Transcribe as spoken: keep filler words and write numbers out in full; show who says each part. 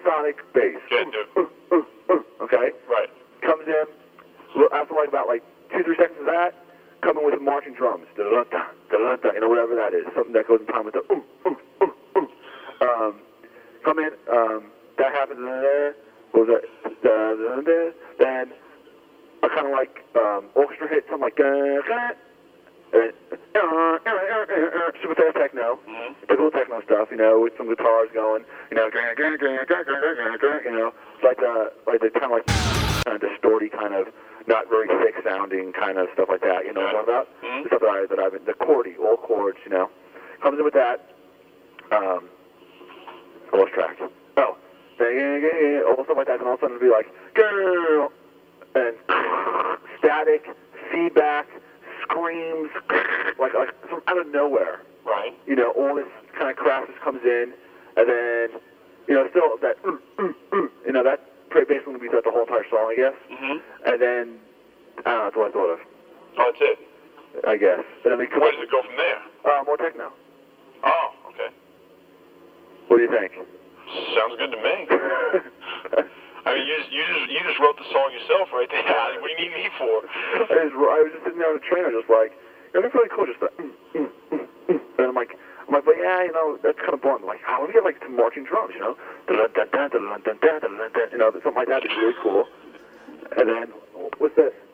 Speaker 1: supersonic bass.
Speaker 2: Good, dude.
Speaker 1: Uh, uh, uh, okay?
Speaker 2: Right.
Speaker 1: Comes in, well, after like about like two, three seconds of that, come in with the marching drums. Da-da-da, da-da-da, you know, whatever that is. Something that goes in time with the ooh, ooh, ooh, ooh. Um, come in, um, that happens, and there, what was that? Da-da-da, then a kind of like um, orchestra hit, something like, da-da, and uh, uh, uh, uh, super fast techno,
Speaker 2: mm-hmm.
Speaker 1: typical techno stuff, you know, with some guitars going, you know, you know, like the, like the kind of like kind of distorty kind of, not very thick sounding kind of stuff like that, you know what I'm talking about?
Speaker 2: Mm-hmm.
Speaker 1: The stuff that, I, that I've been, the chordy, all chords, you know, comes in with that. Um, I lost track. Oh, all stuff like that, and all of a sudden it'll be like, girl, and static, feedback, screams, like, like from out of nowhere.
Speaker 2: Right.
Speaker 1: You know, all this kind of crap just comes in, and then, you know, still that, mm, mm, mm, you know, that basically going to be throughout the whole entire song, I guess.
Speaker 2: Mm-hmm.
Speaker 1: And then, I don't know, that's what I thought of.
Speaker 2: Oh, that's it.
Speaker 1: I guess. And then we come
Speaker 2: Where does it go from there?
Speaker 1: Uh, more techno.
Speaker 2: Oh, okay.
Speaker 1: What do you think?
Speaker 2: Sounds good to me. I mean, you just, you just you just wrote the song yourself right there. What do you need me for?
Speaker 1: I, just, I was just sitting there on the train, I was just like, you know, that's really cool, just the, mm, mm, mm, mm. And I'm like, I'm like, but yeah, you know, that's kind of boring. I'm like, how do we get like some marching drums, you know? Dun, dun, dun, dun, dun, dun, dun, dun, dun, you know, something like that is really cool. And then, what's this?